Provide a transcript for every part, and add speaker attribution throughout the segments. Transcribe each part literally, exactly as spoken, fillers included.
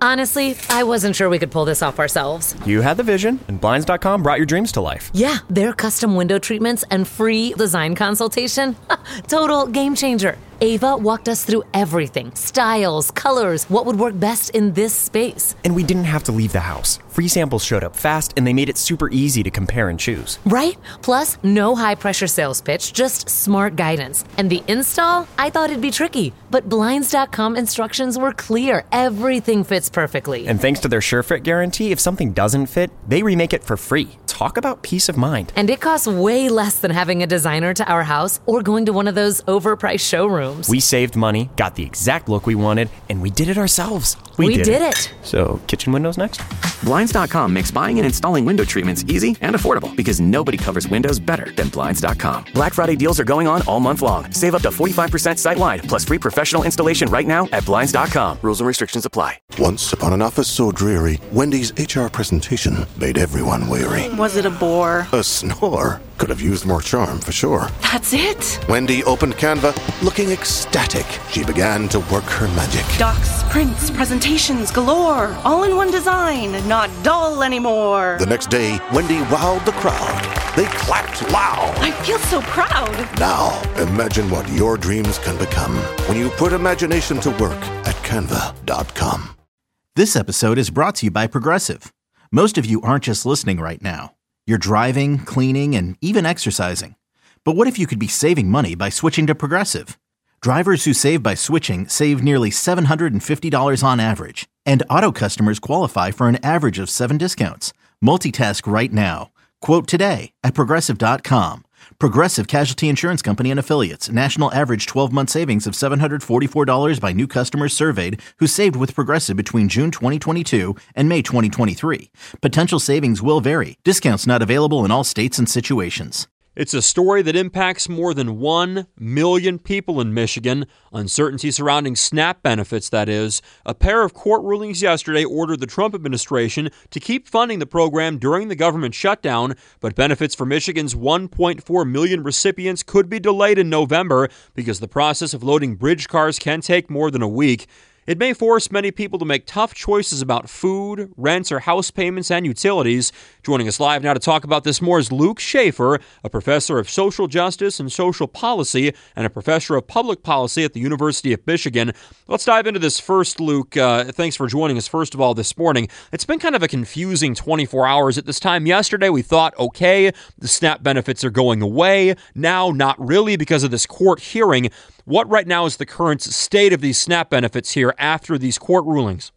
Speaker 1: Honestly, I wasn't sure we could pull this off ourselves.
Speaker 2: You had the vision, and Blinds dot com brought your dreams to life.
Speaker 1: Yeah, their custom window treatments and free design consultation. Total game changer. Ava walked us through everything. Styles, colors, what would work best in this space.
Speaker 2: And we didn't have to leave the house. Free samples showed up fast, and they made it super easy to compare and choose.
Speaker 1: Right? Plus, no high-pressure sales pitch, just smart guidance. And the install? I thought it'd be tricky, but Blinds dot com instructions were clear. Everything fits perfectly.
Speaker 2: And thanks to their SureFit guarantee, if something doesn't fit, they remake it for free. Talk about peace of mind.
Speaker 1: And it costs way less than having a designer to our house or going to one of those overpriced showrooms.
Speaker 2: We saved money, got the exact look we wanted, and we did it ourselves.
Speaker 1: We, we did, did it. it.
Speaker 2: So, kitchen windows next?
Speaker 3: Blinds dot com makes buying and installing window treatments easy and affordable because nobody covers windows better than Blinds dot com. Black Friday deals are going on all month long. Save up to forty-five percent site-wide, plus free professional installation right now at Blinds dot com. Rules and restrictions apply.
Speaker 4: Once upon an office so dreary, Wendy's H R presentation made everyone weary.
Speaker 5: Was it a bore?
Speaker 4: A snore. Could have used more charm, for sure.
Speaker 5: That's it?
Speaker 4: Wendy opened Canva, looking ecstatic. She began to work her magic.
Speaker 5: Docs, prints, presentations galore. All in one design, not dull anymore.
Speaker 4: The next day, Wendy wowed the crowd. They clapped loud.
Speaker 5: I feel so proud.
Speaker 4: Now, imagine what your dreams can become when you put imagination to work at canva dot com.
Speaker 6: This episode is brought to you by Progressive. Most of you aren't just listening right now. You're driving, cleaning, and even exercising. But what if you could be saving money by switching to Progressive? Drivers who save by switching save nearly seven hundred fifty dollars on average. And auto customers qualify for an average of seven discounts. Multitask right now. Quote today at progressive dot com. Progressive Casualty Insurance Company and Affiliates. National average twelve-month savings of seven hundred forty-four dollars by new customers surveyed who saved with Progressive between June twenty twenty-two and May twenty twenty-three. Potential savings will vary. Discounts not available in all states and situations.
Speaker 7: It's a story that impacts more than one million people in Michigan. Uncertainty surrounding SNAP benefits, that is. A pair of court rulings yesterday ordered the Trump administration to keep funding the program during the government shutdown, but benefits for Michigan's one point four million recipients could be delayed in November because the process of loading bridge cars can take more than a week. It may force many people to make tough choices about food, rents, or house payments and utilities. Joining us live now to talk about this more is Luke Schaefer, a professor of social justice and social policy and a professor of public policy at the University of Michigan. Let's dive into this first, Luke. Uh, thanks for joining us, first of all, this morning. It's been kind of a confusing twenty-four hours. At this time yesterday, we thought, okay, the SNAP benefits are going away. Now, not really because of this court hearing. What right now is the current state of these SNAP benefits here after these court rulings?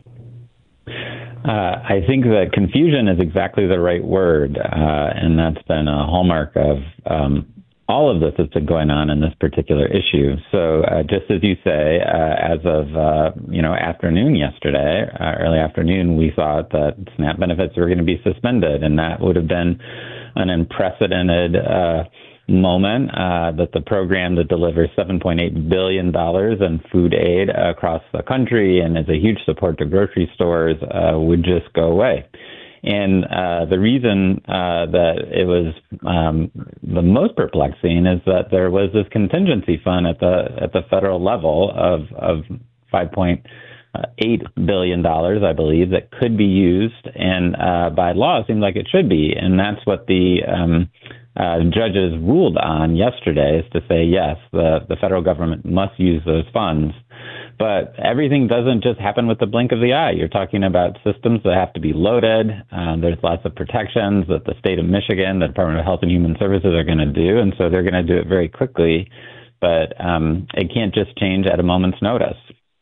Speaker 8: Uh, I think that confusion is exactly the right word, uh, and that's been a hallmark of um, all of this that's been going on in this particular issue. So uh, just as you say, uh, as of uh, you know afternoon yesterday, uh, early afternoon, we thought that SNAP benefits were going to be suspended, and that would have been an unprecedented uh moment uh, that the program that delivers seven point eight billion dollars in food aid across the country and is a huge support to grocery stores uh, would just go away. And uh, the reason uh, that it was um, the most perplexing is that there was this contingency fund at the at the federal level of of five point eight billion dollars, I believe, that could be used, and uh, by law, it seems like it should be. And that's what the um, uh, judges ruled on yesterday, is to say, yes, the, the federal government must use those funds. But everything doesn't just happen with the blink of the eye. You're talking about systems that have to be loaded. Uh, there's lots of protections that the state of Michigan, the Department of Health and Human Services are going to do, and so they're going to do it very quickly. But um, it can't just change at a moment's notice.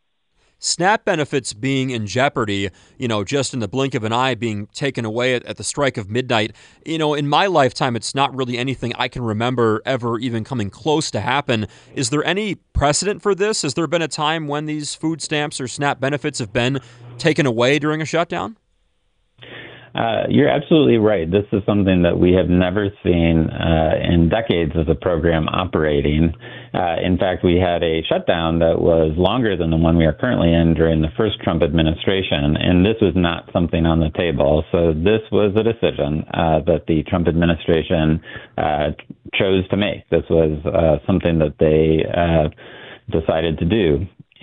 Speaker 7: SNAP benefits being in jeopardy, you know, just in the blink of an eye, being taken away at, at the strike of midnight. You know, in my lifetime, it's not really anything I can remember ever even coming close to happen. Is there any precedent for this? Has there been a time when these food stamps or SNAP benefits have been taken away during a shutdown?
Speaker 8: Uh, you're absolutely right. This is something that we have never seen uh, in decades of the program operating. Uh, in fact, we had a shutdown that was longer than the one we are currently in during the first Trump administration, and this was not something on the table. So this was a decision uh, that the Trump administration uh, chose to make. This was uh, something that they uh, decided to do.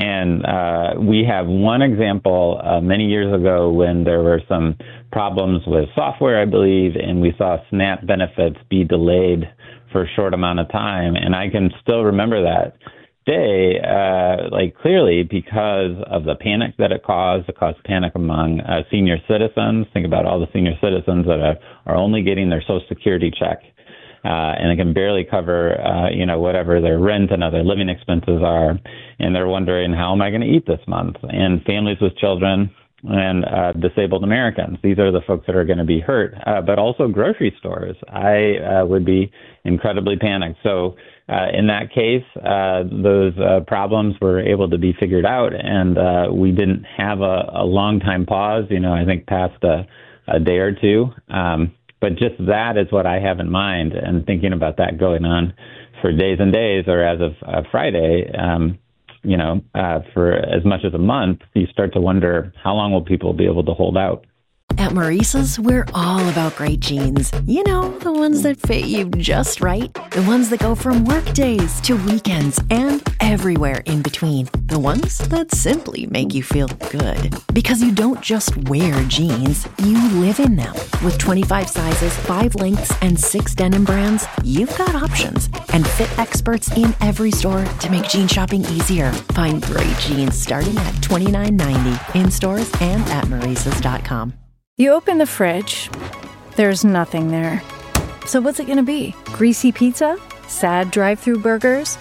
Speaker 8: And uh, we have one example uh, many years ago when there were some problems with software, I believe, and we saw SNAP benefits be delayed for a short amount of time. And I can still remember that day, uh, like clearly, because of the panic that it caused. It caused panic among uh, senior citizens. Think about all the senior citizens that are, are only getting their Social Security check, uh, and it can barely cover, uh, you know, whatever their rent and other living expenses are. And they're wondering, how am I going to eat this month? And families with children and uh, disabled Americans. These are the folks that are going to be hurt, uh, but also grocery stores. I uh, would be incredibly panicked. So uh, in that case, uh, those uh, problems were able to be figured out, and uh, we didn't have a, a long time pause, you know, I think past a, a day or two. Um, but just that is what I have in mind, and thinking about that going on for days and days, or as of uh, Friday, um, you know, uh, for as much as a month, you start to wonder, how long will people be able to hold out?
Speaker 9: At Maurice's, we're all about great jeans. You know, the ones that fit you just right. The ones that go from work days to weekends and everywhere in between. The ones that simply make you feel good. Because you don't just wear jeans, you live in them. With twenty-five sizes, five lengths, and six denim brands, you've got options. And fit experts in every store to make jean shopping easier. Find great jeans starting at twenty-nine ninety in stores and at Maurices dot com.
Speaker 10: You open the fridge, there's nothing there. So what's it gonna be? Greasy pizza? Sad drive-thru burgers?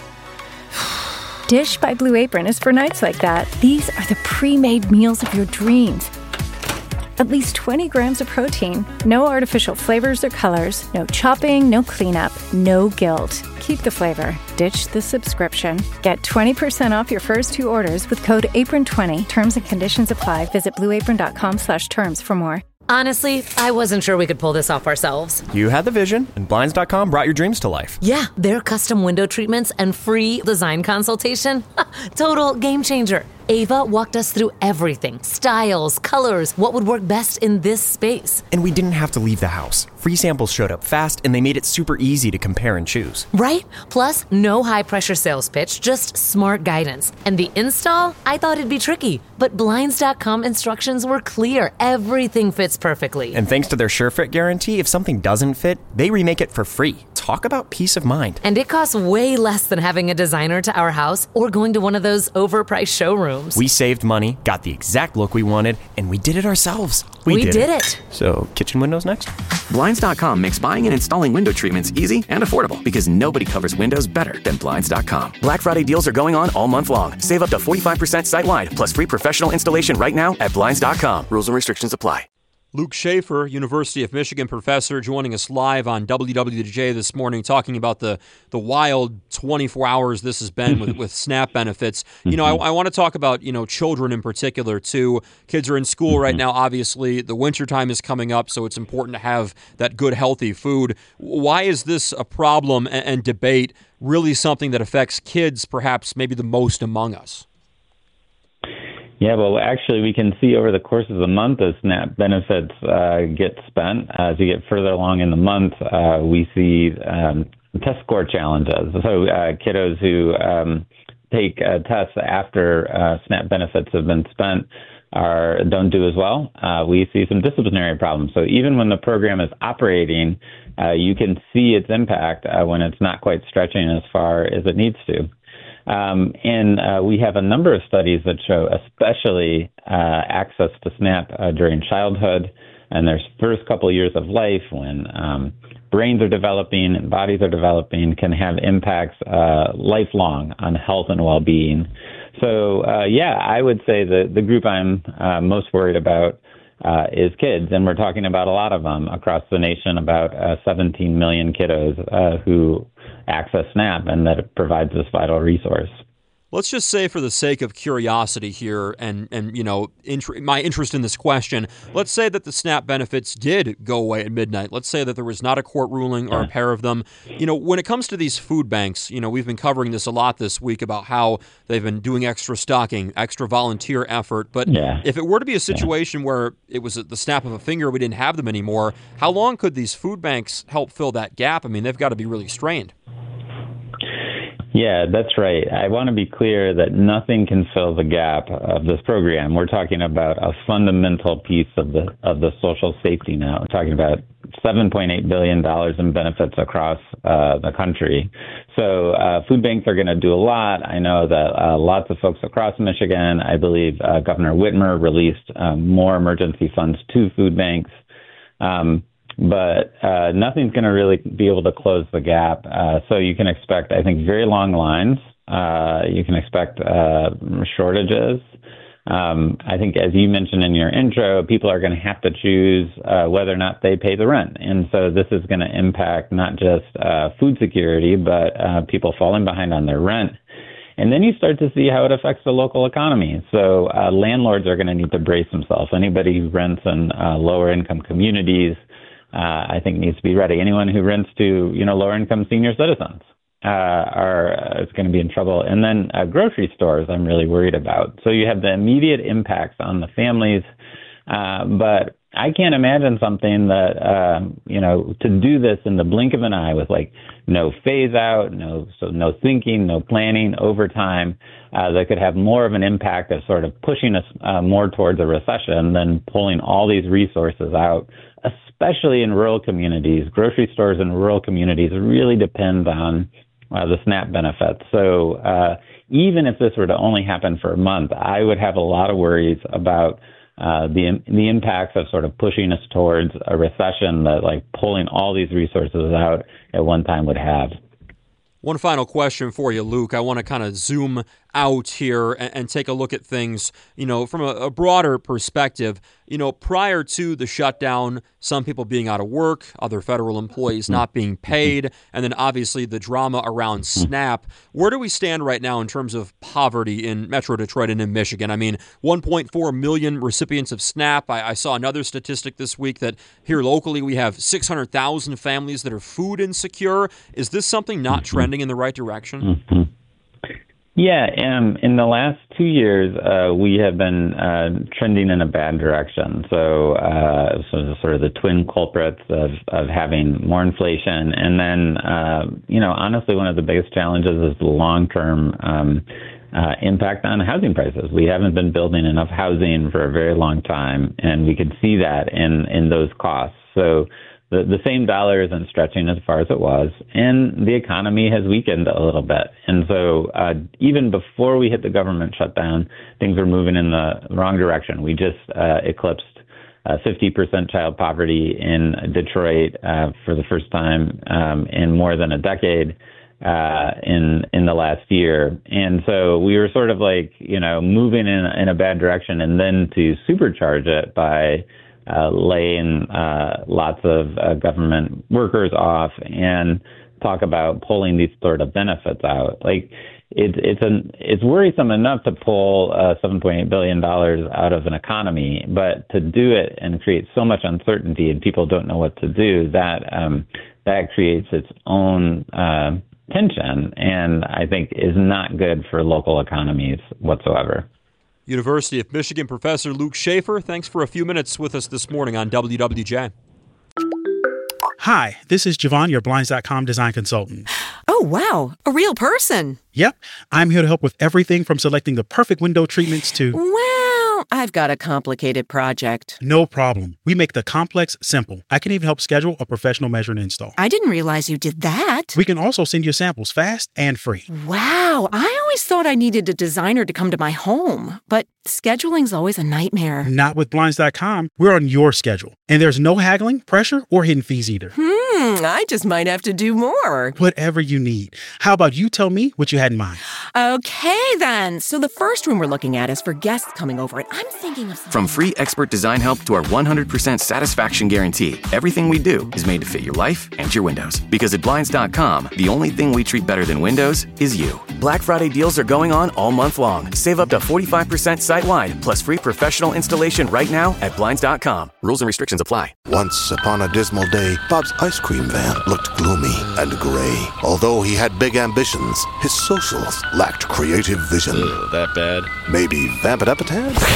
Speaker 10: Dish by Blue Apron is for nights like that. These are the pre-made meals of your dreams. At least twenty grams of protein, no artificial flavors or colors, no chopping, no cleanup, no guilt. Keep the flavor. Ditch the subscription. Get twenty percent off your first two orders with code apron twenty. Terms and conditions apply. Visit blueapron.com slash terms for more.
Speaker 1: Honestly, I wasn't sure we could pull this off ourselves.
Speaker 2: You had the vision, and Blinds dot com brought your dreams to life.
Speaker 1: Yeah, their custom window treatments and free design consultation. Total game changer. Ava walked us through everything. Styles, colors, what would work best in this space.
Speaker 2: And we didn't have to leave the house. Free samples showed up fast, and they made it super easy to compare and choose.
Speaker 1: Right? Plus, no high-pressure sales pitch, just smart guidance. And the install? I thought it'd be tricky, but Blinds dot com instructions were clear. Everything fits perfectly.
Speaker 2: And thanks to their SureFit guarantee, if something doesn't fit, they remake it for free. Talk about peace of mind.
Speaker 1: And it costs way less than having a designer to our house or going to one of those overpriced showrooms.
Speaker 2: We saved money, got the exact look we wanted, and we did it ourselves.
Speaker 1: We, we did, did it. it.
Speaker 2: So, kitchen windows next?
Speaker 3: Blinds dot com makes buying and installing window treatments easy and affordable because nobody covers windows better than Blinds dot com. Black Friday deals are going on all month long. Save up to forty-five percent site-wide, plus free professional installation right now at Blinds dot com. Rules and restrictions apply.
Speaker 7: Luke Schaefer, University of Michigan professor, joining us live on W W D J this morning, talking about the the wild twenty-four hours this has been with, with SNAP benefits. You know, I, I want to talk about, you know, children in particular, too. Kids are in school right now, obviously. The wintertime is coming up, so it's important to have that good, healthy food. Why is this a problem and, and debate really something that affects kids, perhaps maybe the most among us?
Speaker 8: Yeah, well, actually, we can see over the course of the month as SNAP benefits uh, get spent. As you get further along in the month, uh, we see um, test score challenges. So uh, kiddos who um, take uh, tests after uh, SNAP benefits have been spent are don't do as well. Uh, we see some disciplinary problems. So even when the program is operating, uh, you can see its impact uh, when it's not quite stretching as far as it needs to. Um, and uh, we have a number of studies that show especially uh, access to SNAP uh, during childhood and their first couple of years of life when um, brains are developing and bodies are developing can have impacts uh, lifelong on health and well-being. So, uh, yeah, I would say that the group I'm uh, most worried about uh, is kids, and we're talking about a lot of them across the nation, about uh, seventeen million kiddos uh, who access SNAP, and that it provides this vital resource.
Speaker 7: Let's just say, for the sake of curiosity here and, and you know, int- my interest in this question, let's say that the SNAP benefits did go away at midnight. Let's say that there was not a court ruling or a pair of them. You know, when it comes to these food banks, you know, we've been covering this a lot this week about how they've been doing extra stocking, extra volunteer effort. But yeah. if it were to be a situation yeah. where it was at the snap of a finger, we didn't have them anymore, how long could these food banks help fill that gap? I mean, they've got to be really strained.
Speaker 8: Yeah, that's right. I want to be clear that nothing can fill the gap of this program. We're talking about a fundamental piece of the of the social safety net. We're talking about seven point eight billion dollars in benefits across uh, the country. So uh, food banks are going to do a lot. I know that uh, lots of folks across Michigan, I believe uh, Governor Whitmer released um, more emergency funds to food banks. Um, But uh, nothing's going to really be able to close the gap. Uh, so you can expect, I think, very long lines. Uh, you can expect uh, shortages. Um, I think, as you mentioned in your intro, people are going to have to choose uh, whether or not they pay the rent. And so this is going to impact not just uh, food security, but uh, people falling behind on their rent. And then you start to see how it affects the local economy. So uh, landlords are going to need to brace themselves. Anybody who rents in uh, lower income communities, Uh, I think needs to be ready. Anyone who rents to, you know, lower income senior citizens uh, are uh, is going to be in trouble. And then uh, grocery stores, I'm really worried about. So you have the immediate impacts on the families, uh, but I can't imagine something that, um, you know, to do this in the blink of an eye with like no phase out, no so no thinking, no planning over time, uh, that could have more of an impact of sort of pushing us uh, more towards a recession than pulling all these resources out. Especially in rural communities, grocery stores in rural communities really depend on uh, the SNAP benefits. So uh, even if this were to only happen for a month, I would have a lot of worries about uh, the the impacts of sort of pushing us towards a recession that like pulling all these resources out at one time would have.
Speaker 7: One final question for you, Luke. I want to kind of zoom out here and, and take a look at things, you know, from a, a broader perspective. You know, prior to the shutdown, some people being out of work, other federal employees not being paid, and then obviously the drama around SNAP. Where do we stand right now in terms of poverty in Metro Detroit and in Michigan? I mean, one point four million recipients of SNAP. I, I saw another statistic this week that here locally we have six hundred thousand families that are food insecure. Is this something not trending in the right direction?
Speaker 8: Mm-hmm. Yeah, um, in the last two years, uh, we have been uh, trending in a bad direction. So, uh, so sort of the twin culprits of, of having more inflation. And then, uh, you know, honestly, one of the biggest challenges is the long-term um, uh, impact on housing prices. We haven't been building enough housing for a very long time, and we could see that in, in those costs. So The, the same dollar isn't stretching as far as it was, and the economy has weakened a little bit. And so uh, even before we hit the government shutdown, things were moving in the wrong direction. We just uh, eclipsed uh, fifty percent child poverty in Detroit uh, for the first time um, in more than a decade uh, in in the last year. And so we were sort of like, you know, moving in, in a bad direction, and then to supercharge it by Uh, laying uh, lots of uh, government workers off and talk about pulling these sort of benefits out. Like it's it's an it's worrisome enough to pull uh, seven point eight billion dollars out of an economy, but to do it and create so much uncertainty and people don't know what to do, that um, that creates its own uh, tension, and I think is not good for local economies whatsoever.
Speaker 7: University of Michigan professor Luke Schaefer, thanks for a few minutes with us this morning on W W J.
Speaker 11: Hi, this is Javon, your Blinds dot com design consultant.
Speaker 12: Oh, wow, a real person.
Speaker 11: Yep, I'm here to help with everything from selecting the perfect window treatments to...
Speaker 12: Well, I've got a complicated project.
Speaker 11: No problem. We make the complex simple. I can even help schedule a professional measure and install.
Speaker 12: I didn't realize you did that.
Speaker 11: We can also send you samples fast and free.
Speaker 12: Wow, I always thought I needed a designer to come to my home, but scheduling's always a nightmare.
Speaker 11: Not with Blinds dot com. We're on your schedule, and there's no haggling, pressure, or hidden fees either.
Speaker 12: Hmm, I just might have to do more.
Speaker 11: Whatever you need. How about you tell me what you had in mind?
Speaker 12: Okay, then. So the first room we're looking at is for guests coming over, and I'm thinking of something.
Speaker 3: From free expert design help to our one hundred percent satisfaction guarantee, everything we do is made to fit your life and your windows. Because at Blinds dot com, the only thing we treat better than windows is you. Black Friday deals are going on all month long. Save up to forty-five percent site-wide, plus free professional installation right now at Blinds dot com. Rules and restrictions apply.
Speaker 4: Once upon a dismal day, Bob's ice cream van looked gloomy and gray. Although he had big ambitions, his socials lacked creative vision.
Speaker 13: Ugh, that bad?
Speaker 4: Maybe vamp it up a tad?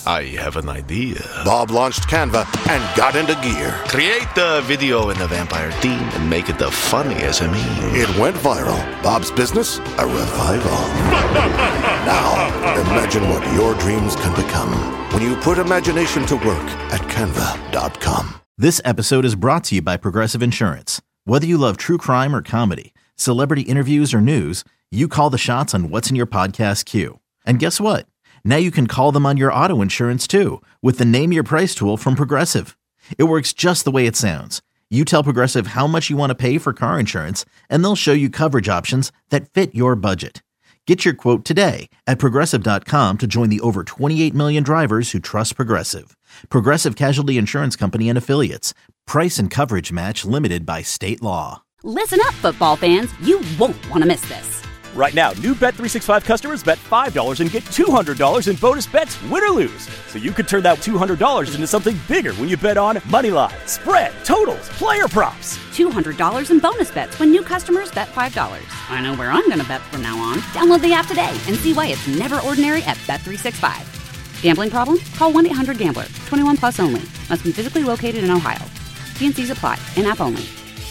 Speaker 4: I have an idea. Bob launched Canva and got into gear.
Speaker 13: Create the video in the vampire theme and make it the funniest meme.
Speaker 4: It went viral. Bob's business, a revival. Now, imagine what your dreams can become when you put imagination to work at canva dot com.
Speaker 6: This episode is brought to you by Progressive Insurance. Whether you love true crime or comedy, celebrity interviews or news, you call the shots on what's in your podcast queue. And guess what? Now you can call them on your auto insurance too with the Name Your Price tool from Progressive. It works just the way it sounds. You tell Progressive how much you want to pay for car insurance, and they'll show you coverage options that fit your budget. Get your quote today at Progressive dot com to join the over twenty-eight million drivers who trust Progressive. Progressive Casualty Insurance Company and Affiliates. Price and coverage match limited by state law.
Speaker 14: Listen up, football fans. You won't want to miss this.
Speaker 15: Right now, new Bet three sixty-five customers bet five dollars and get two hundred dollars in bonus bets, win or lose. So you could turn that two hundred dollars into something bigger when you bet on moneyline, spread, totals, player props.
Speaker 14: two hundred dollars in bonus bets when new customers bet five dollars. I know where I'm going to bet from now on. Download the app today and see why it's never ordinary at Bet three sixty-five. Gambling problem? Call one eight hundred gambler. twenty-one plus only. Must be physically located in Ohio. T and C's apply. In-app only.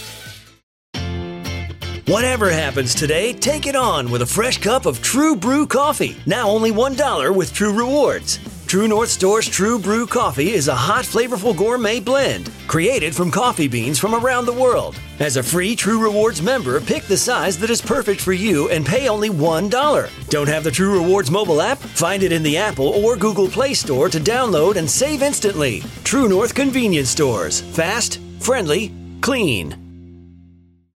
Speaker 16: Whatever happens today, take it on with a fresh cup of True Brew coffee. Now only one dollar with True Rewards. True North Store's True Brew coffee is a hot, flavorful gourmet blend created from coffee beans from around the world. As a free True Rewards member, pick the size that is perfect for you and pay only one dollar. Don't have the True Rewards mobile app? Find it in the Apple or Google Play Store to download and save instantly. True North Convenience Stores. Fast, friendly, clean.